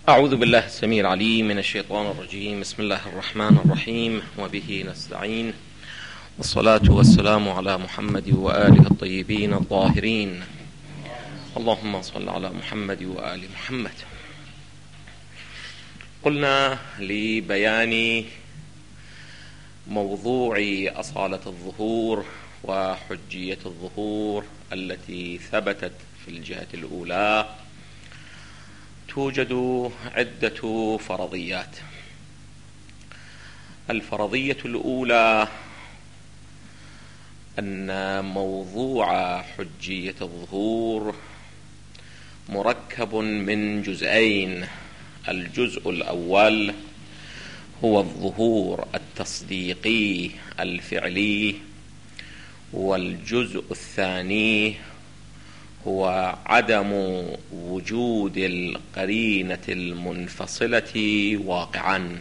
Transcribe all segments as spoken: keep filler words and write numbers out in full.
أعوذ بالله السميع العليم من الشيطان الرجيم. بسم الله الرحمن الرحيم، وبه نستعين، والصلاة والسلام على محمد وآله الطيبين الطاهرين. اللهم صل على محمد وآل محمد. قلنا لبيان موضوع أصالة الظهور وحجية الظهور التي ثبتت في الجهة الأولى توجد عدة فرضيات. الفرضية الأولى أن موضوع حجية الظهور مركب من جزئين. الجزء الأول هو الظهور التصديقي الفعلي، والجزء الثاني هو عدم وجود القرينة المنفصلة واقعا.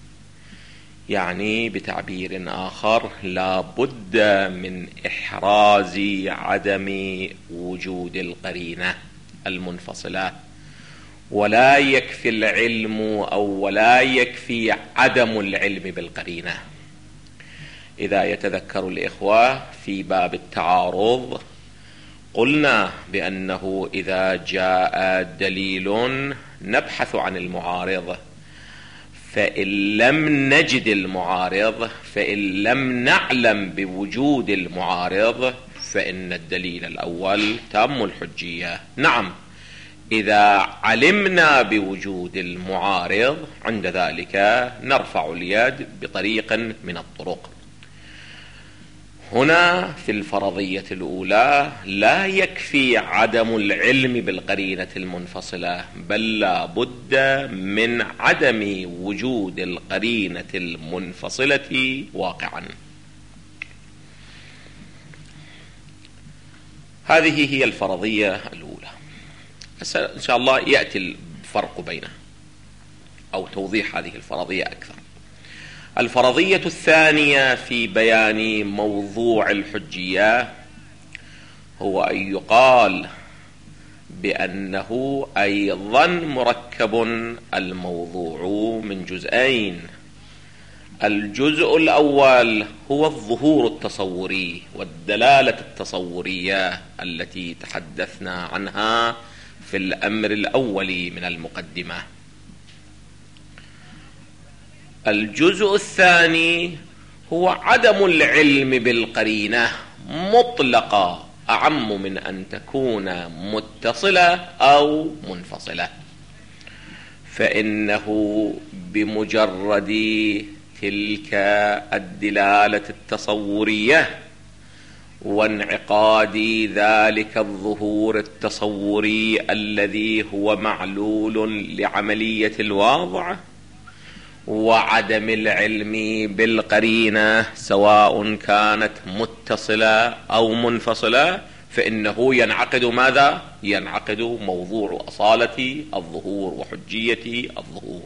يعني بتعبير آخر، لا بد من إحراز عدم وجود القرينة المنفصلة، ولا يكفي العلم أو ولا يكفي عدم العلم بالقرينة. إذا يتذكر الإخوة في باب التعارض قلنا بأنه إذا جاء دليل نبحث عن المعارض، فإن لم نجد المعارض، فإن لم نعلم بوجود المعارض، فإن الدليل الأول تام الحجية. نعم، إذا علمنا بوجود المعارض عند ذلك نرفع اليد بطريق من الطرق. هنا في الفرضية الأولى لا يكفي عدم العلم بالقرينة المنفصلة، بل لا بد من عدم وجود القرينة المنفصلة واقعا. هذه هي الفرضية الأولى. إن شاء الله يأتي الفرق بينها أو توضيح هذه الفرضية أكثر. الفرضية الثانية في بيان موضوع الحجية هو أن يقال بأنه أيضا مركب الموضوع من جزئين. الجزء الأول هو الظهور التصوري والدلالة التصورية التي تحدثنا عنها في الأمر الأول من المقدمة. الجزء الثاني هو عدم العلم بالقرينة مطلقة، أعم من أن تكون متصلة أو منفصلة. فإنه بمجرد تلك الدلالة التصورية وانعقاد ذلك الظهور التصوري الذي هو معلول لعملية الوضع، وعدم العلم بالقرينة سواء كانت متصلة أو منفصلة، فإنه ينعقد ماذا؟ ينعقد موضوع أصالة الظهور وحجية الظهور.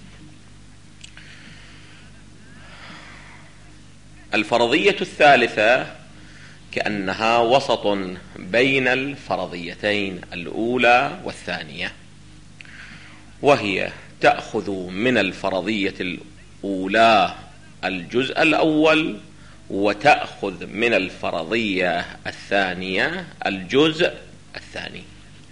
الفرضية الثالثة كأنها وسط بين الفرضيتين الأولى والثانية، وهي تأخذ من الفرضية الأولى الجزء الأول، وتأخذ من الفرضية الثانية الجزء الثاني.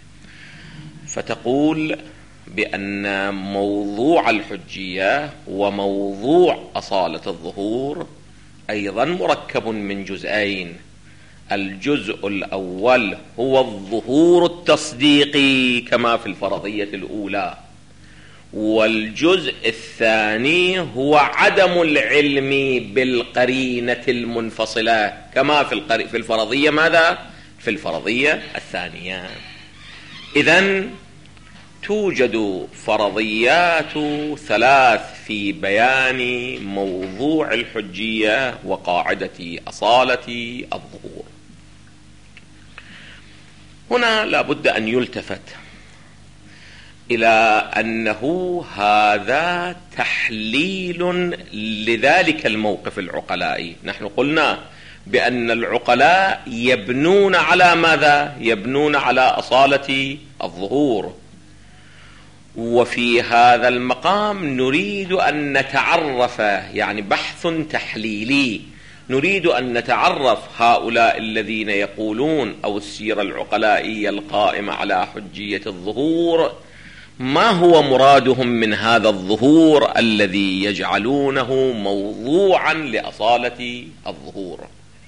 فتقول بأن موضوع الحجية وموضوع أصالة الظهور أيضا مركب من جزئين. الجزء الأول هو الظهور التصديقي كما في الفرضية الأولى، والجزء الثاني هو عدم العلم بالقرينة المنفصلة كما في في الفرضية ماذا؟ في الفرضية الثانية. إذن توجد فرضيات ثلاث في بيان موضوع الحجية وقاعدة أصالة الظهور. هنا لابد أن يلتفت إلى أنه هذا تحليل لذلك الموقف العقلائي. نحن قلنا بأن العقلاء يبنون على ماذا؟ يبنون على أصالة الظهور، وفي هذا المقام نريد أن نتعرف، يعني بحث تحليلي، نريد أن نتعرف هؤلاء الذين يقولون أو السيرة العقلائية القائمة على حجية الظهور ما هو مرادهم من هذا الظهور الذي يجعلونه موضوعا لأصالة الظهور.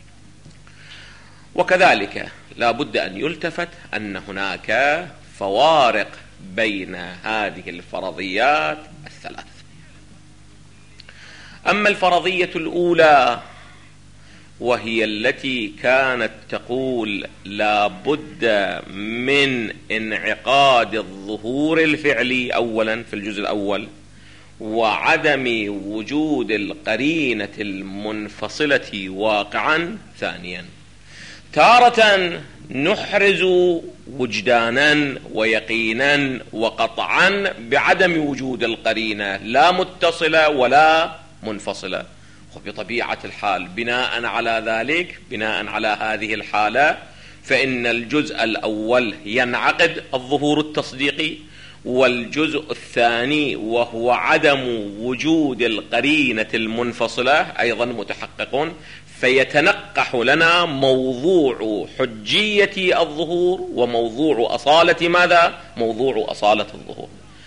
وكذلك لا بد أن يلتفت أن هناك فوارق بين هذه الفرضيات الثلاث. أما الفرضية الأولى وهي التي كانت تقول لا بد من انعقاد الظهور الفعلي أولا في الجزء الأول، وعدم وجود القرينة المنفصلة واقعا ثانيا، تارة نحرز وجدانا ويقينا وقطعا بعدم وجود القرينة لا متصلة ولا منفصلة، وبطبيعة الحال بناء على ذلك، بناء على هذه الحالة، فإن الجزء الأول ينعقد الظهور التصديقي، والجزء الثاني وهو عدم وجود القرينة المنفصلة أيضا متحقق، فيتنقح لنا موضوع حجية الظهور وموضوع أصالة ماذا؟ موضوع أصالة الظهور.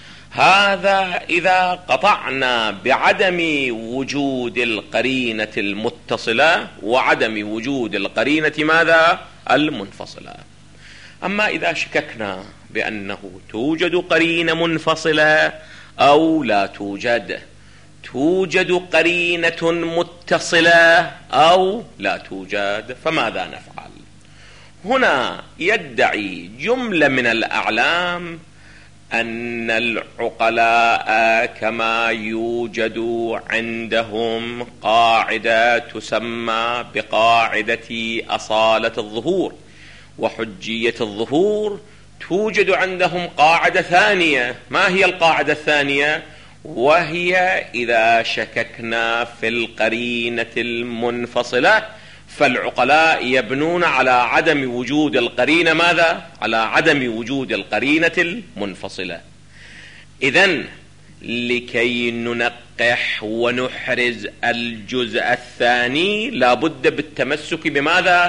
هذا إذا قطعنا بعدم وجود القرينة المتصلة وعدم وجود القرينة ماذا؟ المنفصلة. أما إذا شككنا بأنه توجد قرينة منفصلة أو لا توجد، توجد قرينة متصلة أو لا توجد، فماذا نفعل؟ هنا يدعي جملة من الأعلام أن العقلاء كما يوجد عندهم قاعدة تسمى بقاعدة أصالة الظهور وحجية الظهور، توجد عندهم قاعدة ثانية. ما هي القاعدة الثانية؟ وهي إذا شككنا في القرينة المنفصلة فالعقلاء يبنون على عدم وجود القرينة ماذا؟ على عدم وجود القرينة المنفصلة. إذن لكي ننقح ونحرز الجزء الثاني لابد بالتمسك بماذا؟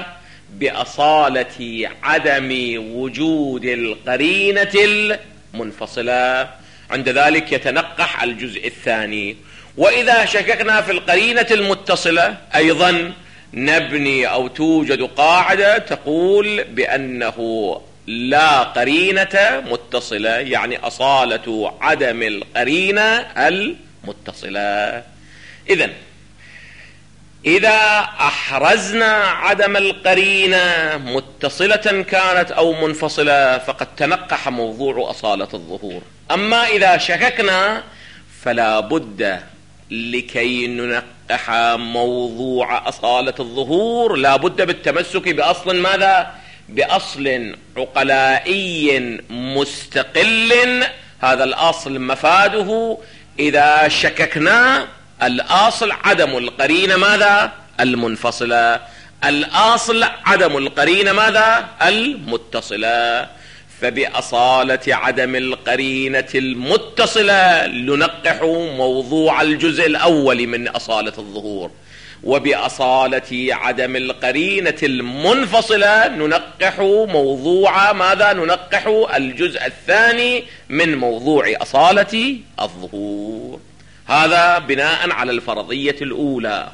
بأصالة عدم وجود القرينة المنفصلة، عند ذلك يتنقح الجزء الثاني. وإذا شككنا في القرينة المتصلة أيضا نبني أو توجد قاعدة تقول بأنه لا قرينة متصلة، يعني أصالة عدم القرينة المتصلة. إذن إذا أحرزنا عدم القرينة متصلة كانت أو منفصلة فقد تنقح موضوع أصالة الظهور. أما إذا شككنا فلا بد لكي ننقح موضوع أصالة الظهور لا بد بالتمسك بأصل ماذا؟ بأصل عقلائي مستقل. هذا الأصل مفاده إذا شككنا الأصل عدم القرينة ماذا؟ المنفصلة، الأصل عدم القرينة ماذا؟ المتصلة. فبأصالة عدم القرينة المتصلة ننقح موضوع الجزء الأول من أصالة الظهور، وبأصالة عدم القرينة المنفصلة ننقح موضوع ماذا؟ ننقح الجزء الثاني من موضوع أصالة الظهور. هذا بناء على الفرضية الأولى.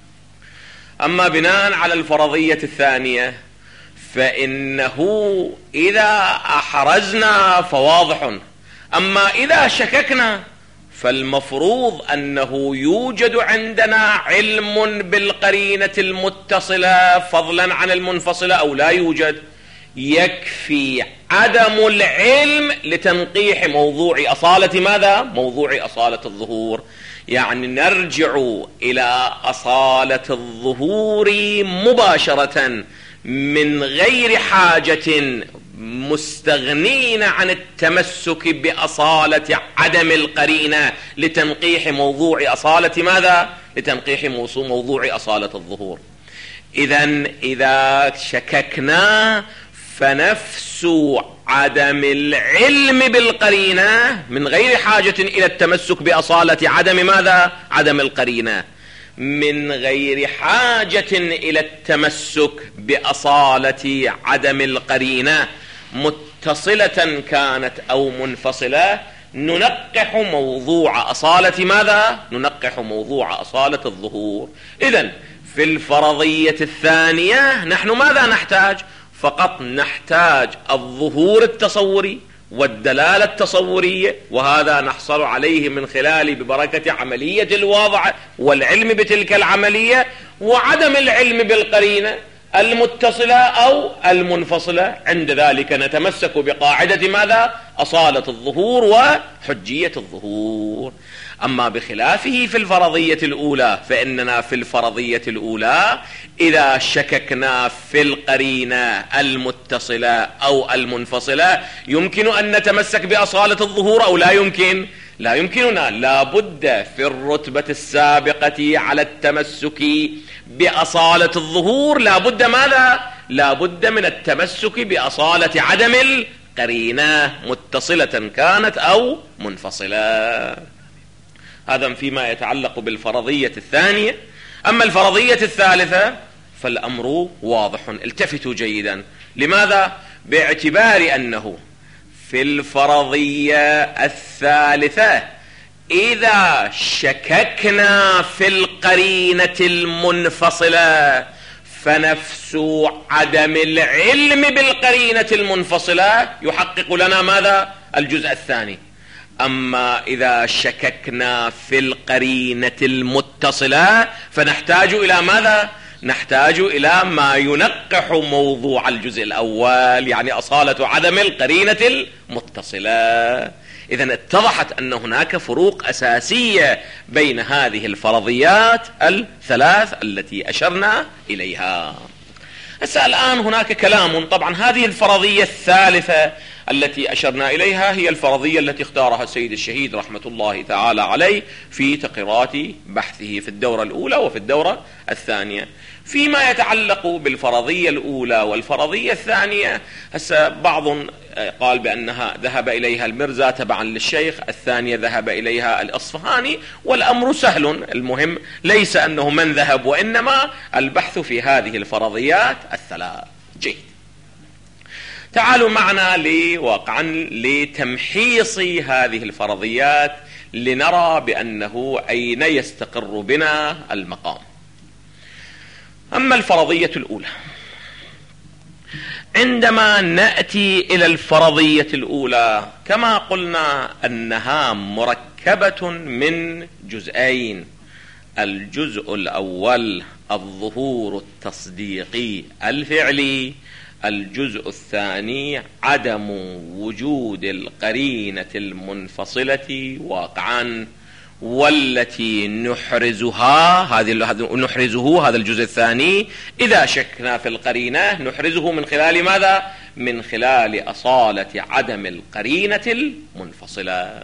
أما بناء على الفرضية الثانية فإنه إذا أحرزنا فواضح، أما إذا شككنا فالمفروض أنه يوجد عندنا علم بالقرينة المتصلة فضلا عن المنفصلة أو لا يوجد. يكفي عدم العلم لتنقيح موضوع أصالة ماذا؟ موضوع أصالة الظهور. يعني نرجع إلى أصالة الظهور مباشرة من غير حاجة، مستغنين عن التمسك بأصالة عدم القرينة لتنقيح موضوع أصالة ماذا؟ لتنقيح موضوع أصالة الظهور. إذن إذا شككنا فنفس عدم العلم بالقرينة من غير حاجة إلى التمسك بأصالة عدم ماذا؟ عدم القرينة، من غير حاجة إلى التمسك بأصالة عدم القرينة متصلة كانت أو منفصلة، ننقح موضوع أصالة ماذا؟ ننقح موضوع أصالة الظهور. إذن في الفرضية الثانية نحن ماذا نحتاج؟ فقط نحتاج الظهور التصوري والدلالة التصورية، وهذا نحصل عليه من خلال ببركة عملية الوضع والعلم بتلك العملية، وعدم العلم بالقرينة المتصلة أو المنفصلة. عند ذلك نتمسك بقاعدة ماذا؟ أصالة الظهور وحجية الظهور. أما بخلافه في الفرضية الأولى فإننا في الفرضية الأولى إذا شككنا في القرينة المتصلة أو المنفصلة يمكن أن نتمسك بأصالة الظهور أو لا يمكن؟ لا يمكننا، لا بد في الرتبة السابقة على التمسك بأصالة الظهور لا بد ماذا؟ لا بد من التمسك بأصالة عدم القرينة متصلة كانت أو منفصلة. هذا فيما يتعلق بالفرضية الثانية. أما الفرضية الثالثة فالأمر واضح، التفتوا جيدا. لماذا؟ باعتبار أنه في الفرضية الثالثة إذا شككنا في القرينة المنفصلة فنفس عدم العلم بالقرينة المنفصلة يحقق لنا ماذا؟ الجزء الثاني. أما إذا شككنا في القرينة المتصلة فنحتاج إلى ماذا؟ نحتاج إلى ما ينقح موضوع الجزء الأول، يعني أصالة عدم القرينة المتصلة. إذن اتضحت أن هناك فروق أساسية بين هذه الفرضيات الثلاث التي أشرنا إليها. هسه الآن هناك كلام. طبعا هذه الفرضية الثالثة التي أشرنا إليها هي الفرضية التي اختارها السيد الشهيد رحمة الله تعالى عليه في تقريرات بحثه في الدورة الأولى وفي الدورة الثانية. فيما يتعلق بالفرضية الأولى والفرضية الثانية، هسه بعض قال بأنها ذهب إليها المرزا تبعا للشيخ، الثانية ذهب إليها الأصفهاني، والأمر سهل. المهم ليس أنه من ذهب، وإنما البحث في هذه الفرضيات الثلاث. جيد، تعالوا معنا لواقعا لتمحيص هذه الفرضيات لنرى بأنه أين يستقر بنا المقام. أما الفرضية الأولى، عندما نأتي إلى الفرضية الأولى كما قلنا أنها مركبة من جزئين. الجزء الأول الظهور التصديقي الفعلي، الجزء الثاني عدم وجود القرينة المنفصلة واقعا، والتي نحرزها هذه نحرزه هذا الجزء الثاني إذا شكنا في القرينة نحرزه من خلال ماذا؟ من خلال أصالة عدم القرينة المنفصلة.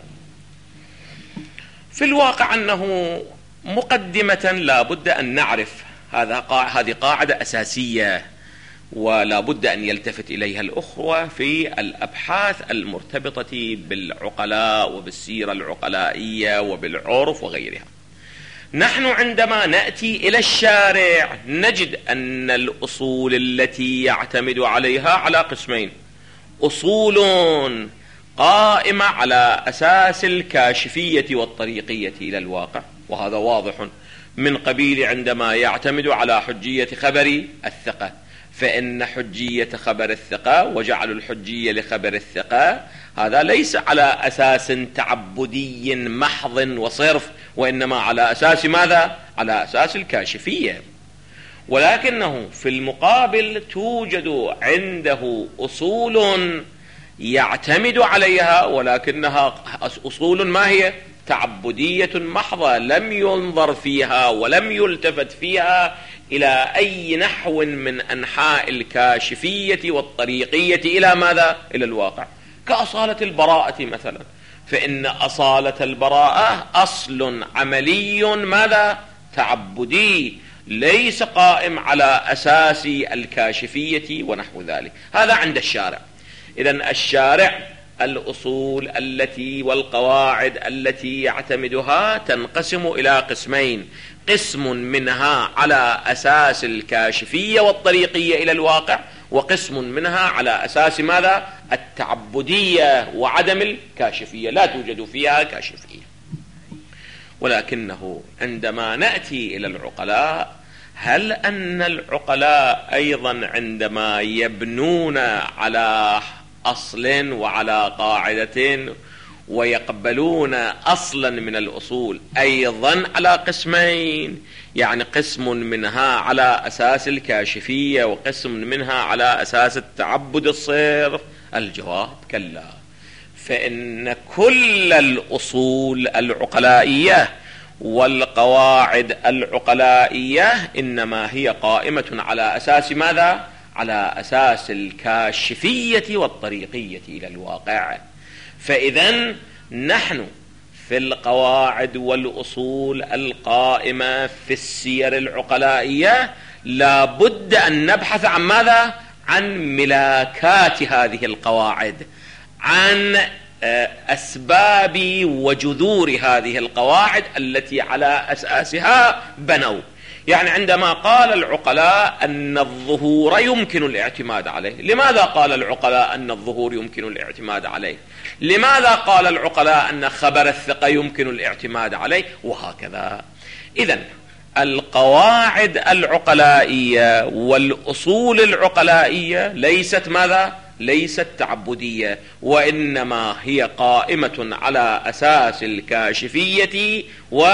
في الواقع أنه مقدمة لا بد أن نعرف هذا هذه قاعدة أساسية ولا بد أن يلتفت إليها الأخوة في الأبحاث المرتبطة بالعقلاء وبالسيرة العقلائية وبالعرف وغيرها. نحن عندما نأتي إلى الشارع نجد أن الأصول التي يعتمد عليها على قسمين: أصول قائمة على أساس الكاشفية والطريقية إلى الواقع، وهذا واضح من قبيل عندما يعتمد على حجية خبر الثقة، فإن حجية خبر الثقة وجعل الحجية لخبر الثقة هذا ليس على أساس تعبدي محض وصرف، وإنما على أساس ماذا؟ على أساس الكاشفية. ولكنه في المقابل توجد عنده أصول يعتمد عليها ولكنها أصول ما هي؟ تعبدية محضة، لم ينظر فيها ولم يلتفت فيها إلى أي نحو من أنحاء الكاشفية والطريقية إلى ماذا؟ إلى الواقع. كأصالة البراءة مثلا، فإن أصالة البراءة أصل عملي ماذا؟ تعبدي، ليس قائم على أساس الكاشفية ونحو ذلك. هذا عند الشارع. إذن الشارع الأصول التي والقواعد التي يعتمدها تنقسم إلى قسمين: قسم منها على أساس الكاشفية والطريقية إلى الواقع، وقسم منها على أساس ماذا؟ التعبدية وعدم الكاشفية، لا توجد فيها كاشفية. ولكنه عندما نأتي إلى العقلاء، هل أن العقلاء أيضا عندما يبنون على أصل وعلى قاعدة ويقبلون أصلا من الأصول أيضا على قسمين، يعني قسم منها على أساس الكاشفية وقسم منها على أساس التعبد الصرف؟ الجواب كلا. فإن كل الأصول العقلائية والقواعد العقلائية إنما هي قائمة على أساس ماذا؟ على أساس الكاشفية والطريقية إلى الواقع. فإذن نحن في القواعد والأصول القائمة في السير العقلائية لا بد أن نبحث عن ماذا؟ عن ملاكات هذه القواعد، عن أسباب وجذور هذه القواعد التي على أساسها بنوا. يعني عندما قال العقلاء أن الظهور يمكن الاعتماد عليه، لماذا قال العقلاء أن الظهور يمكن الاعتماد عليه؟ لماذا قال العقلاء أن خبر الثقة يمكن الاعتماد عليه؟ وهكذا. إذن القواعد العقلائية والأصول العقلائية ليست ماذا؟ ليست تعبدية، وإنما هي قائمة على أساس الكاشفية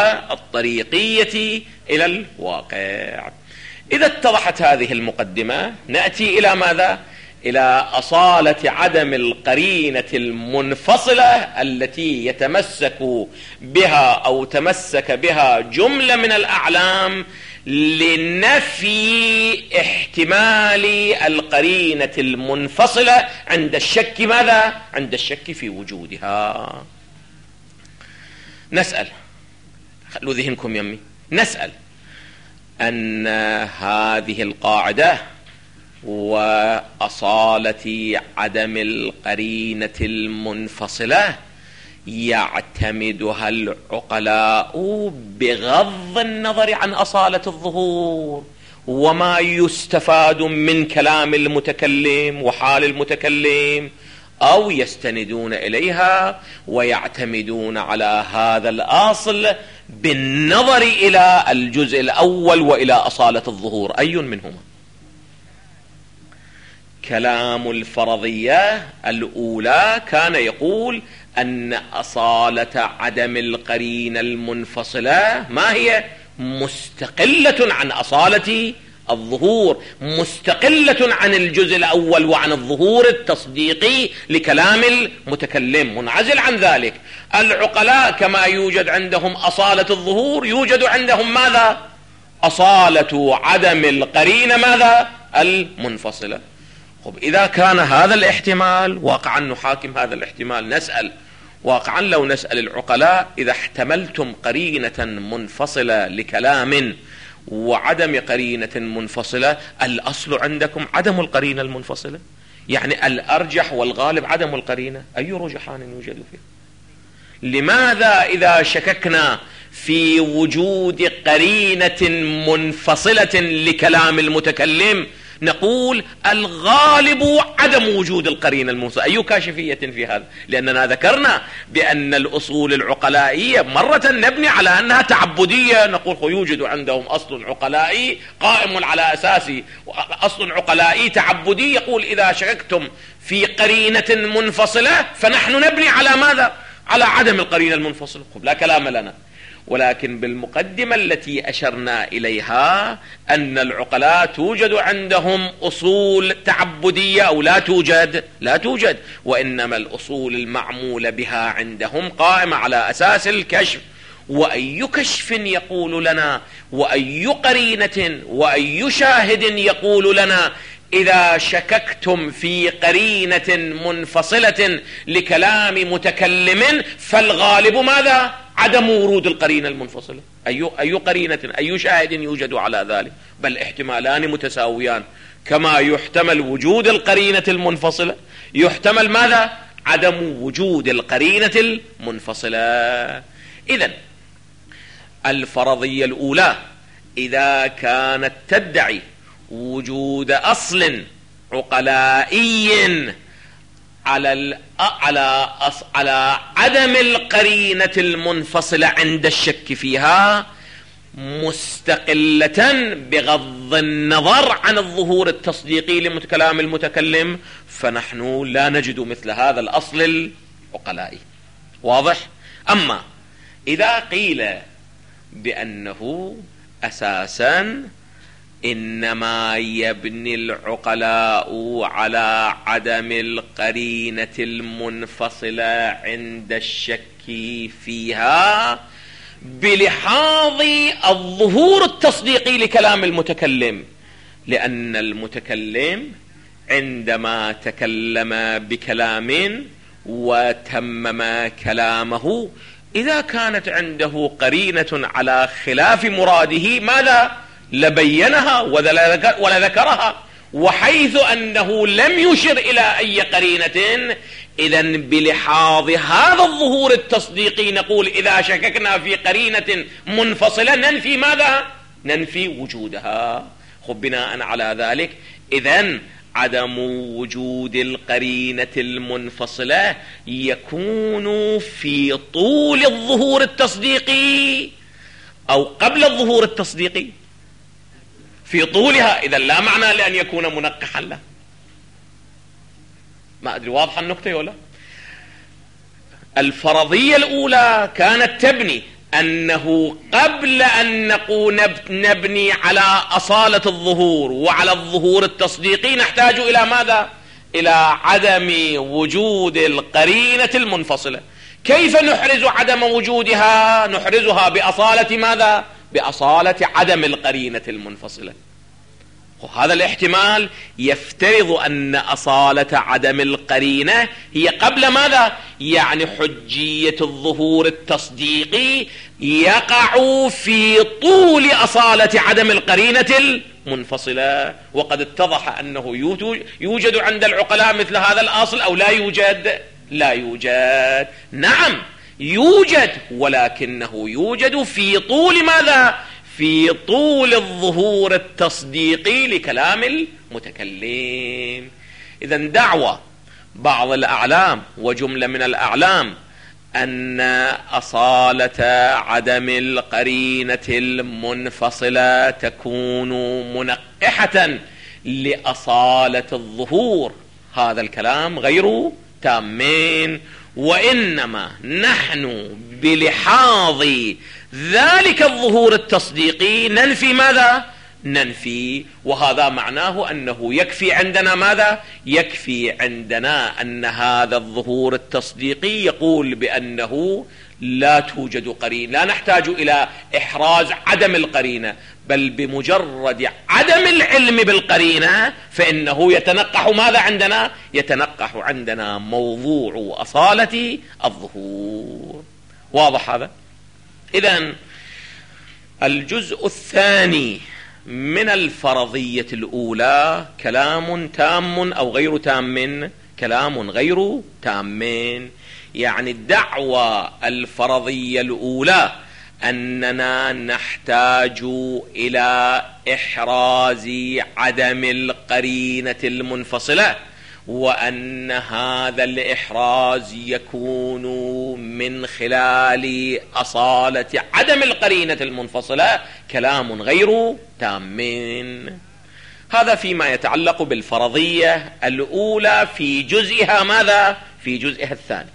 والطريقية إلى الواقع. إذا اتضحت هذه المقدمة نأتي إلى ماذا؟ إلى أصالة عدم القرينة المنفصلة التي يتمسك بها أو تمسك بها جملة من الأعلام لنفي احتمال القرينة المنفصلة عند الشك ماذا؟ عند الشك في وجودها. نسأل، خلوا ذهنكم يمي، نسأل أن هذه القاعدة وأصالة عدم القرينة المنفصلة يعتمدها العقلاء بغض النظر عن أصالة الظهور وما يستفاد من كلام المتكلم وحال المتكلم، أو يستندون إليها ويعتمدون على هذا الأصل بالنظر إلى الجزء الأول وإلى أصالة الظهور؟ أي منهما؟ كلام الفرضية الأولى كان يقول أن أصالة عدم القرينة المنفصلة ما هي؟ مستقلة عن أصالة الظهور، مستقلة عن الجزء الأول وعن الظهور التصديقي لكلام المتكلم، منعزل عن ذلك. العقلاء كما يوجد عندهم أصالة الظهور يوجد عندهم ماذا؟ أصالة عدم القرينة ماذا؟ المنفصلة. طب إذا كان هذا الاحتمال واقعا نحاكم هذا الاحتمال، نسأل واقعا لو نسأل العقلاء إذا احتملتم قرينة منفصلة لكلام وعدم قرينة منفصلة، الأصل عندكم عدم القرينة المنفصلة، يعني الأرجح والغالب عدم القرينة، أي رجحان يوجد فيه؟ لماذا إذا شككنا في وجود قرينة منفصلة لكلام المتكلم نقول الغالب عدم وجود القرينة المنفصلة؟ أي كاشفية في هذا؟ لأننا ذكرنا بأن الأصول العقلائية مرة نبني على أنها تعبدية، نقول يوجد عندهم أصل عقلائي قائم على أساس أصل عقلائي تعبدي، يقول إذا شككتم في قرينة منفصلة فنحن نبني على ماذا؟ على عدم القرينة المنفصلة. لا كلام لنا. ولكن بالمقدمة التي أشرنا إليها أن العقلاء توجد عندهم أصول تعبدية أو لا توجد؟ لا توجد، وإنما الأصول المعمولة بها عندهم قائمة على أساس الكشف. وأي كشف يقول لنا وأي قرينة وأي شاهد يقول لنا إذا شككتم في قرينة منفصلة لكلام متكلم فالغالب ماذا؟ عدم ورود القرينة المنفصلة. أي أي قرينة أي شاهد يوجد على ذلك؟ بل احتمالان متساويان، كما يحتمل وجود القرينة المنفصلة يحتمل ماذا؟ عدم وجود القرينة المنفصلة. إذن الفرضية الأولى إذا كانت تدعي وجود أصل عقلائي على على على عدم القرينة المنفصلة عند الشك فيها مستقلة بغض النظر عن الظهور التصديقي لكلام المتكلم، فنحن لا نجد مثل هذا الأصل العقلائي. واضح؟ أما إذا قيل بأنه أساسا إنما يبني العقلاء على عدم القرينة المنفصلة عند الشك فيها بلحاظ الظهور التصديقي لكلام المتكلم، لأن المتكلم عندما تكلم بكلام وتمم كلامه إذا كانت عنده قرينة على خلاف مراده ماذا؟ لبينها ولذكرها، وحيث أنه لم يشر إلى أي قرينة إذن بلحاظ هذا الظهور التصديقي نقول إذا شككنا في قرينة منفصلة ننفي ماذا؟ ننفي وجودها. خب بناء على ذلك إذن عدم وجود القرينة المنفصلة يكون في طول الظهور التصديقي أو قبل الظهور التصديقي؟ في طولها. إذا لا معنى لأن يكون منقحا له. ما أدري واضحة النكتة ولا؟ الفرضية الأولى كانت تبني أنه قبل أن نقول نبني على أصالة الظهور وعلى الظهور التصديقي نحتاج إلى ماذا؟ إلى عدم وجود القرينة المنفصلة. كيف نحرز عدم وجودها؟ نحرزها بأصالة ماذا؟ بأصالة عدم القرينة المنفصلة. وهذا الاحتمال يفترض أن أصالة عدم القرينة هي قبل ماذا؟ يعني حجية الظهور التصديقي يقع في طول أصالة عدم القرينة المنفصلة. وقد اتضح أنه يوجد عند العقلاء مثل هذا الأصل أو لا يوجد؟ لا يوجد. نعم يوجد، ولكنه يوجد في طول ماذا؟ في طول الظهور التصديقي لكلام المتكلم. إذن دعوة بعض الأعلام وجملة من الأعلام أن أصالة عدم القرينة المنفصلة تكون منقحة لأصالة الظهور، هذا الكلام غير تامين، وإنما نحن بلحاظ ذلك الظهور التصديقي ننفي ماذا؟ ننفي. وهذا معناه أنه يكفي عندنا ماذا؟ يكفي عندنا أن هذا الظهور التصديقي يقول بأنه لا توجد قرينة، لا نحتاج إلى إحراز عدم القرينة، بل بمجرد عدم العلم بالقرينة فإنه يتنقح ماذا عندنا؟ يتنقح عندنا موضوع أصالة الظهور. واضح هذا؟ إذن الجزء الثاني من الفرضية الأولى كلام تام أو غير تام؟ كلام غير تام. يعني الدعوة الفرضية الأولى أننا نحتاج إلى إحراز عدم القرينة المنفصلة، وأن هذا الإحراز يكون من خلال أصالة عدم القرينة المنفصلة، كلام غير تام. هذا فيما يتعلق بالفرضية الأولى في جزئها ماذا؟ في جزئها الثاني.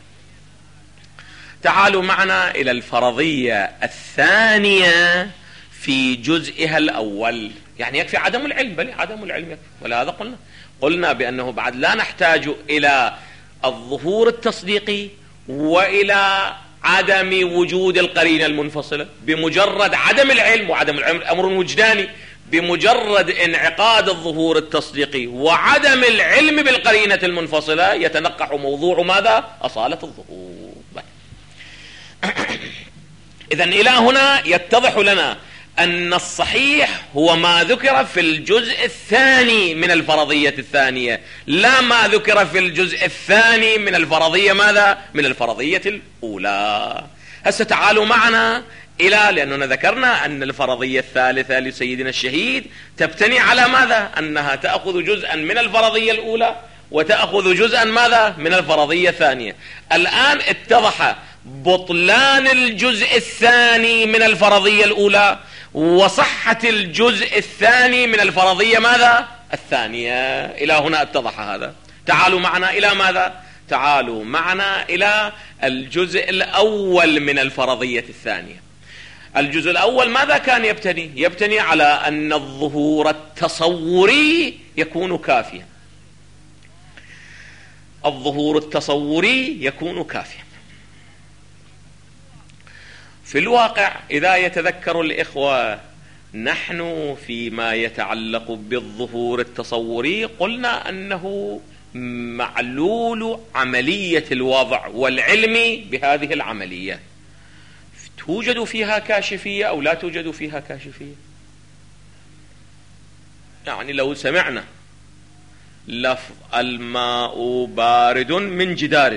تعالوا معنا إلى الفرضية الثانية في جزئها الأول. يعني يكفي عدم العلم، بل عدم العلم يكفي. ولهذا قلنا قلنا بأنه بعد لا نحتاج إلى الظهور التصديقي وإلى عدم وجود القرينة المنفصلة، بمجرد عدم العلم، وعدم العلم أمر وجداني، بمجرد انعقاد الظهور التصديقي وعدم العلم بالقرينة المنفصلة يتنقح موضوع ماذا؟ أصالة الظهور. إذن إلى هنا يتضح لنا أن الصحيح هو ما ذكر في الجزء الثاني من الفرضية الثانية، لا ما ذكر في الجزء الثاني من الفرضية ماذا؟ من الفرضية الأولى. هسه تعالوا معنا إلى، لأننا ذكرنا أن الفرضية الثالثة لسيدنا الشهيد تبتني على ماذا؟ أنها تأخذ جزءا من الفرضية الأولى وتأخذ جزءا ماذا؟ من الفرضية الثانية. الآن اتضح بطلان الجزء الثاني من الفرضية الأولى وصحة الجزء الثاني من الفرضية ماذا؟ الثانية. إلى هنا اتضح هذا. تعالوا معنا إلى ماذا؟ تعالوا معنا إلى الجزء الأول من الفرضية الثانية. الجزء الأول ماذا كان يبتني؟ يبتني على أن الظهور التصوري يكون كافيا. الظهور التصوري يكون كافيا. في الواقع إذا يتذكر الإخوة، نحن فيما يتعلق بالظهور التصوري قلنا أنه معلول عملية الوضع والعلم بهذه العملية. توجد فيها كاشفية أو لا توجد فيها كاشفية؟ يعني لو سمعنا لفظ الماء بارد من جدار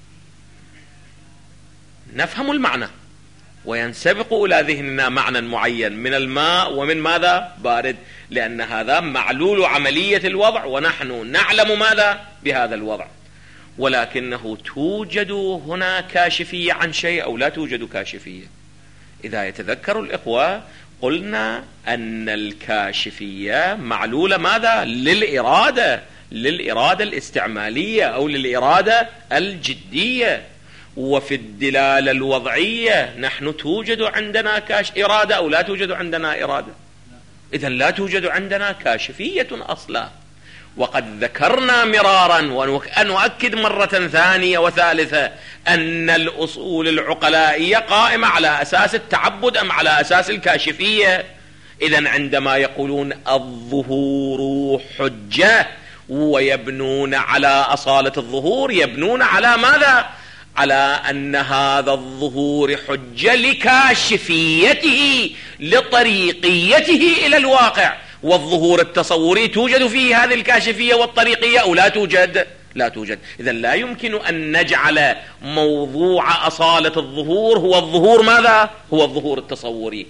نفهم المعنى وينسبق إلى ذهننا معنى معين من الماء ومن ماذا؟ بارد، لأن هذا معلول عملية الوضع ونحن نعلم ماذا؟ بهذا الوضع. ولكنه توجد هنا كاشفية عن شيء أو لا توجد كاشفية؟ إذا يتذكر الإخوة قلنا أن الكاشفية معلولة ماذا؟ للإرادة، للإرادة الاستعمالية أو للإرادة الجدية. وفي الدلالة الوضعية نحن توجد عندنا كاش إرادة أو لا توجد عندنا إرادة؟ إذن لا توجد عندنا كاشفية أصلا. وقد ذكرنا مرارا ونؤكد مرة ثانية وثالثة أن الأصول العقلائية قائمة على أساس التعبد أم على أساس الكاشفية. إذن عندما يقولون الظهور حجة ويبنون على أصالة الظهور، يبنون على ماذا؟ على أن هذا الظهور حجة لكاشفيته لطريقيته إلى الواقع. والظهور التصوري توجد فيه هذه الكاشفية والطريقية أو لا توجد؟ لا توجد. إذن لا يمكن أن نجعل موضوع أصالة الظهور هو الظهور ماذا؟ هو الظهور التصوري،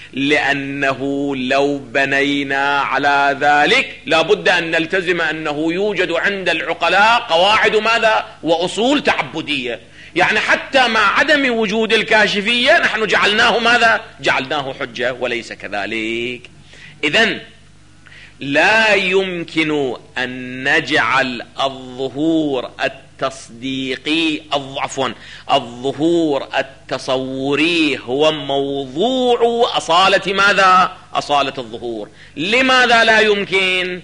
لأنه لو بنينا على ذلك لابد أن نلتزم أنه يوجد عند العقلاء قواعد ماذا؟ وأصول تعبدية. يعني حتى مع عدم وجود الكاشفية نحن جعلناه ماذا؟ جعلناه حجة، وليس كذلك. إذن لا يمكن أن نجعل الظهور التصديقي عفوا الظهور التصوري هو موضوع أصالة ماذا؟ أصالة الظهور. لماذا لا يمكن؟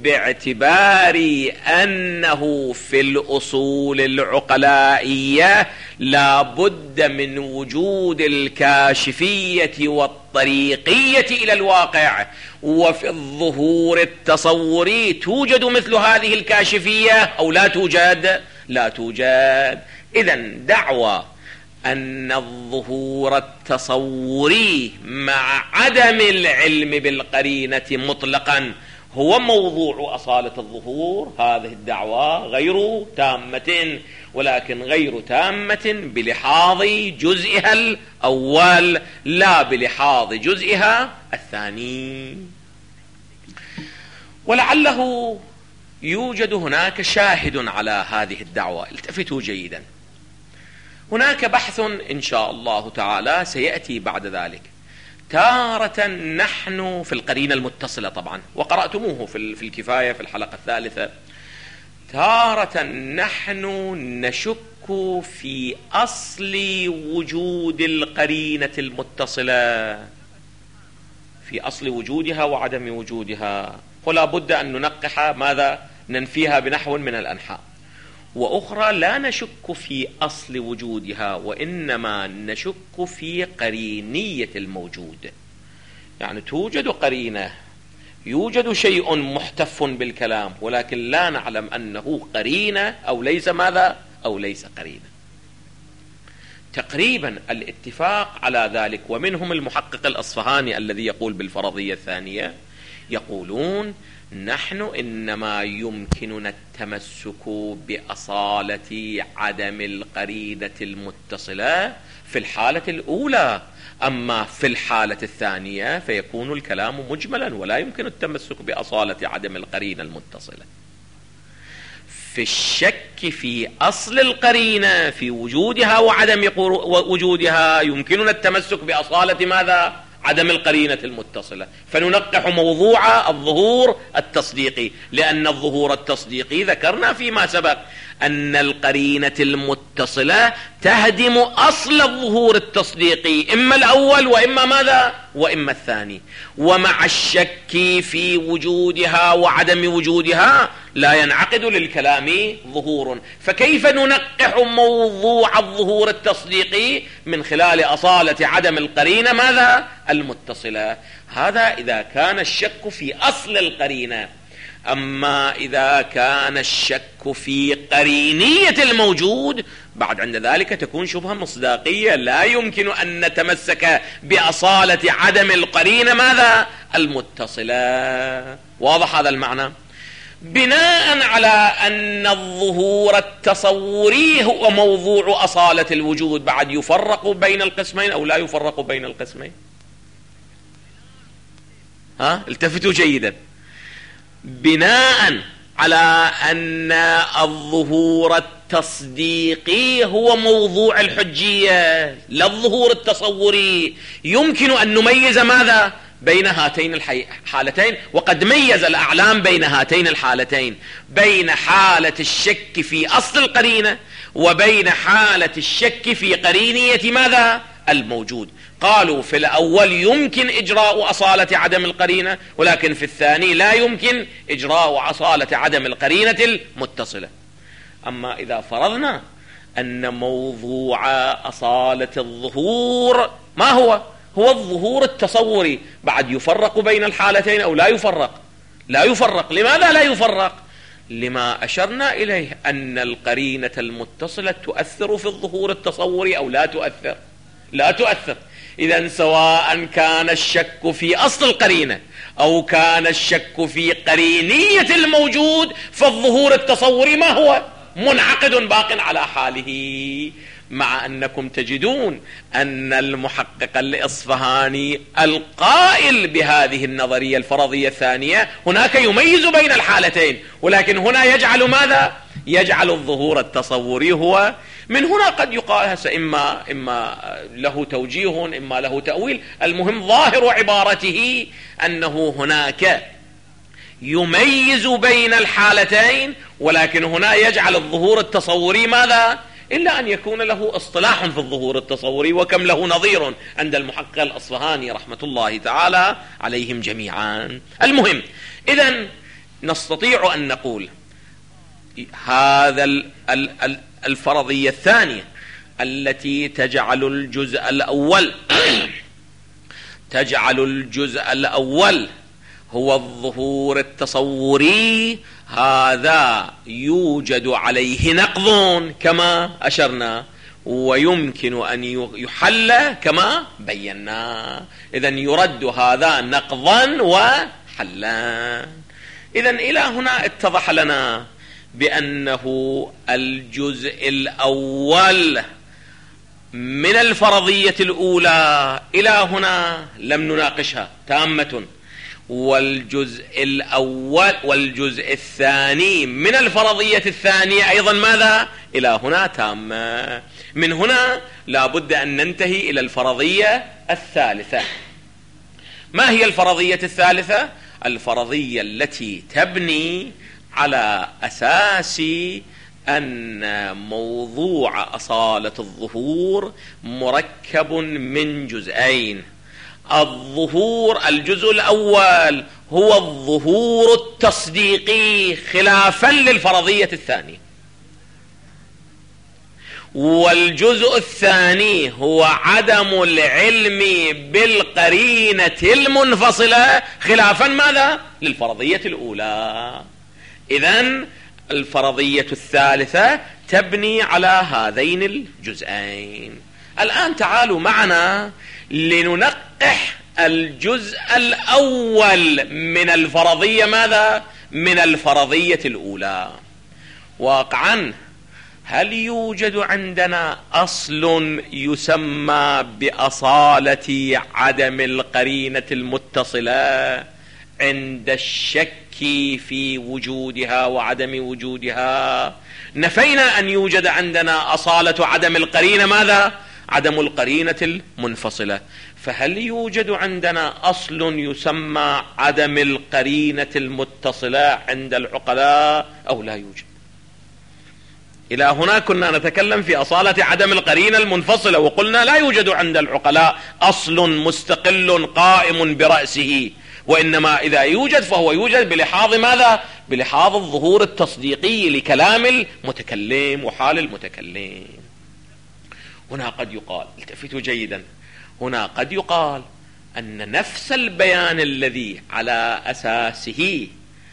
باعتبار أنه في الأصول العقلائية لا بد من وجود الكاشفية والطريقية إلى الواقع، وفي الظهور التصوري توجد مثل هذه الكاشفية أو لا توجد؟ لا توجد. إذن دعوى أن الظهور التصوري مع عدم العلم بالقرينة مطلقا هو موضوع أصالة الظهور، هذه الدعوة غير تامة، ولكن غير تامة بلحاظ جزئها الأول لا بلحاظ جزئها الثاني. ولعله يوجد هناك شاهد على هذه الدعوة. التفتوا جيدا، هناك بحث إن شاء الله تعالى سيأتي بعد ذلك. تارة نحن في القرينة المتصلة طبعا، وقرأتموه في الكفاية في الحلقة الثالثة، تارة نحن نشك في أصل وجود القرينة المتصلة، في أصل وجودها وعدم وجودها، ولا بد أن ننقح ماذا؟ ننفيها بنحو من الأنحاء. وأخرى لا نشك في أصل وجودها، وإنما نشك في قرينية الموجود. يعني توجد قرينة، يوجد شيء محتف بالكلام، ولكن لا نعلم أنه قرينة أو ليس ماذا؟ أو ليس قرينة. تقريبا الاتفاق على ذلك، ومنهم المحقق الأصفهاني الذي يقول بالفرضية الثانية، يقولون نحن إنما يمكننا التمسك بأصالة عدم القرينة المتصلة في الحالة الأولى، أما في الحالة الثانية فيكون الكلام مجملا ولا يمكن التمسك بأصالة عدم القرينة المتصلة. في الشك في أصل القرينة في وجودها وعدم وجودها يمكننا التمسك بأصالة ماذا؟ عدم القرينة المتصلة، فننقح موضوع الظهور التصديقي، لأن الظهور التصديقي ذكرنا فيما سبق أن القرينة المتصلة تهدم أصل الظهور التصديقي، إما الأول وإما ماذا؟ وإما الثاني. ومع الشك في وجودها وعدم وجودها لا ينعقد للكلام ظهور، فكيف ننقح موضوع الظهور التصديقي من خلال أصالة عدم القرينة ماذا؟ المتصلة. هذا إذا كان الشك في أصل القرينة. أما إذا كان الشك في قرينية الموجود بعد عند ذلك تكون شبهة مصداقية، لا يمكن أن نتمسك بأصالة عدم القرينة ماذا؟ المتصلة. واضح هذا المعنى؟ بناء على أن الظهور التصوري هو موضوع أصالة الوجود، بعد يفرق بين القسمين أو لا يفرق بين القسمين؟ ها؟ التفتوا جيدا. بناء على أن الظهور التصديقي هو موضوع الحجية لا الظهور التصوري، يمكن أن نميز ماذا؟ بين هاتين الحالتين، وقد ميز الأعلام بين هاتين الحالتين، بين حالة الشك في أصل القرينة وبين حالة الشك في قرينية ماذا؟ الموجود. قالوا في الأول يمكن إجراء أصالة عدم القرينة، ولكن في الثاني لا يمكن إجراء أصالة عدم القرينة المتصلة. أما إذا فرضنا أن موضوع أصالة الظهور ما هو؟ هو الظهور التصوري، بعد يفرق بين الحالتين أو لا يفرق؟ لا يفرق. لماذا لا يفرق؟ لما أشرنا إليه أن القرينة المتصلة تؤثر في الظهور التصوري أو لا تؤثر؟ لا تؤثر. إذن سواء كان الشك في أصل القرينة أو كان الشك في قرينية الموجود فالظهور التصوري ما هو؟ منعقد باق على حاله. مع أنكم تجدون أن المحقق الإصفهاني القائل بهذه النظرية الفرضية الثانية هناك يميز بين الحالتين، ولكن هنا يجعل ماذا؟ يجعل الظهور التصوري هو. من هنا قد يقال هسه إما, إما له توجيه إما له تأويل، المهم ظاهر عبارته أنه هناك يميز بين الحالتين، ولكن هنا يجعل الظهور التصوري ماذا؟ إلا أن يكون له اصطلاح في الظهور التصوري، وكم له نظير عند المحقق الأصفهاني رحمة الله تعالى عليهم جميعا. المهم إذن نستطيع أن نقول هذا الفرضية الثانية التي تجعل الجزء الأول تجعل الجزء الأول هو الظهور التصوري، هذا يوجد عليه نقض كما أشرنا، ويمكن أن يحل كما بينا. إذن يرد هذا نقضا وحلا. إذن إلى هنا اتضح لنا بأنه الجزء الأول من الفرضية الأولى إلى هنا لم نناقشها تامة، والجزء الأول والجزء الثاني من الفرضية الثانية أيضا ماذا؟ إلى هنا تامة. من هنا لا بد أن ننتهي إلى الفرضية الثالثة. ما هي الفرضية الثالثة؟ الفرضية التي تبني على أساس أن موضوع أصالة الظهور مركب من جزئين. الظهور الجزء الأول هو الظهور التصديقي خلافا للفرضية الثانية، والجزء الثاني هو عدم العلم بالقرينة المنفصلة خلافا ماذا؟ للفرضية الأولى. إذن الفرضية الثالثة تبني على هذين الجزئين. الآن تعالوا معنا لننقح الجزء الأول من الفرضية. ماذا؟ من الفرضية الأولى. واقعا هل يوجد عندنا أصل يسمى بأصالة عدم القرينة المتصلة عند الشك في وجودها وعدم وجودها؟ نفينا أن يوجد عندنا أصالة عدم القرينة. ماذا؟ عدم القرينة المنفصلة. فهل يوجد عندنا أصل يسمى عدم القرينة المتصلة عند العقلاء أو لا يوجد؟ إلى هنا كنا نتكلم في أصالة عدم القرينة المنفصلة، وقلنا لا يوجد عند العقلاء أصل مستقل قائم برأسه، وإنما إذا يوجد فهو يوجد بلحاظ ماذا؟ بلحاظ الظهور التصديقي لكلام المتكلم وحال المتكلم. هنا قد يقال، التفتوا جيدا، هنا قد يقال أن نفس البيان الذي على أساسه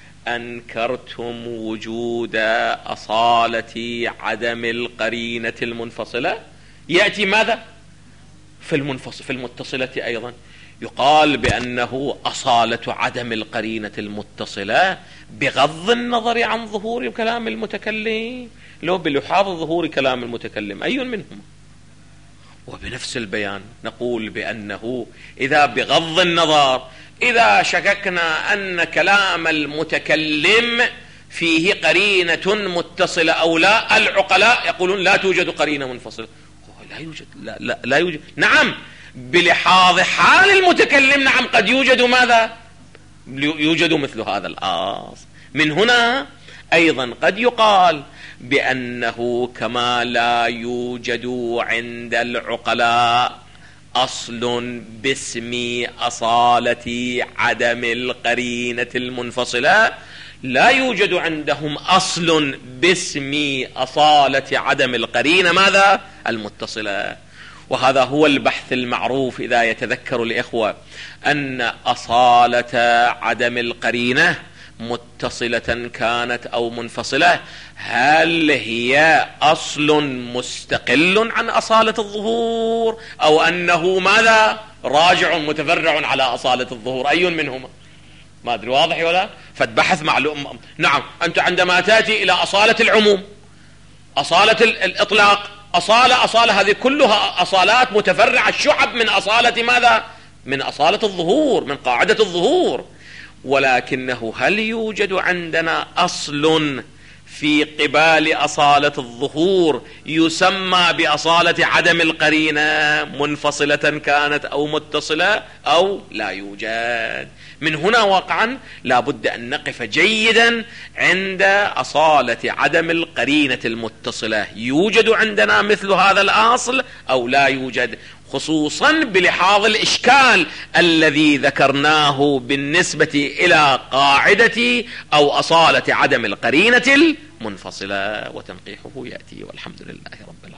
أنكرتم وجود أصالة عدم القرينة المنفصلة يأتي ماذا؟ في المنفصل في المتصلة أيضا يقال بأنه أصالة عدم القرينة المتصلة بغض النظر عن ظهور كلام المتكلم، لو بلحاظ ظهور كلام المتكلم أي منهما. وبنفس البيان نقول بأنه إذا بغض النظر، إذا شككنا أن كلام المتكلم فيه قرينة متصلة أو لا، العقلاء يقولون لا توجد قرينة منفصلة. لا يوجد، لا, لا, لا يوجد. نعم بلحاظ حال المتكلم، نعم قد يوجد ماذا؟ يوجد مثل هذا الأصل. من هنا أيضا قد يقال بأنه كما لا يوجد عند العقلاء أصل باسم أصالة عدم القرينة المنفصلة، لا يوجد عندهم أصل باسم أصالة عدم القرينة ماذا؟ المتصلة. وهذا هو البحث المعروف إذا يتذكر الإخوة أن أصالة عدم القرينة متصلة كانت أو منفصلة، هل هي أصل مستقل عن أصالة الظهور أو أنه ماذا؟ راجع متفرع على أصالة الظهور؟ أي منهما؟ ما أدري واضح ولا؟ فالبحث معلوم. نعم أنت عندما تأتي إلى أصالة العموم، أصالة الإطلاق، أصالة أصالة هذه كلها أصالات متفرعة، الشعب من أصالة ماذا؟ من أصالة الظهور، من قاعدة الظهور. ولكنه هل يوجد عندنا أصل في قبال أصالة الظهور يسمى بأصالة عدم القرينة منفصلة كانت أو متصلة أو لا يوجد؟ من هنا واقعا لا بد أن نقف جيدا عند أصالة عدم القرينة المتصلة، يوجد عندنا مثل هذا الأصل أو لا يوجد، خصوصا بلحاظ الإشكال الذي ذكرناه بالنسبة إلى قاعدة أو أصالة عدم القرينة المنفصلة، وتنقيحه يأتي والحمد لله رب العالمين.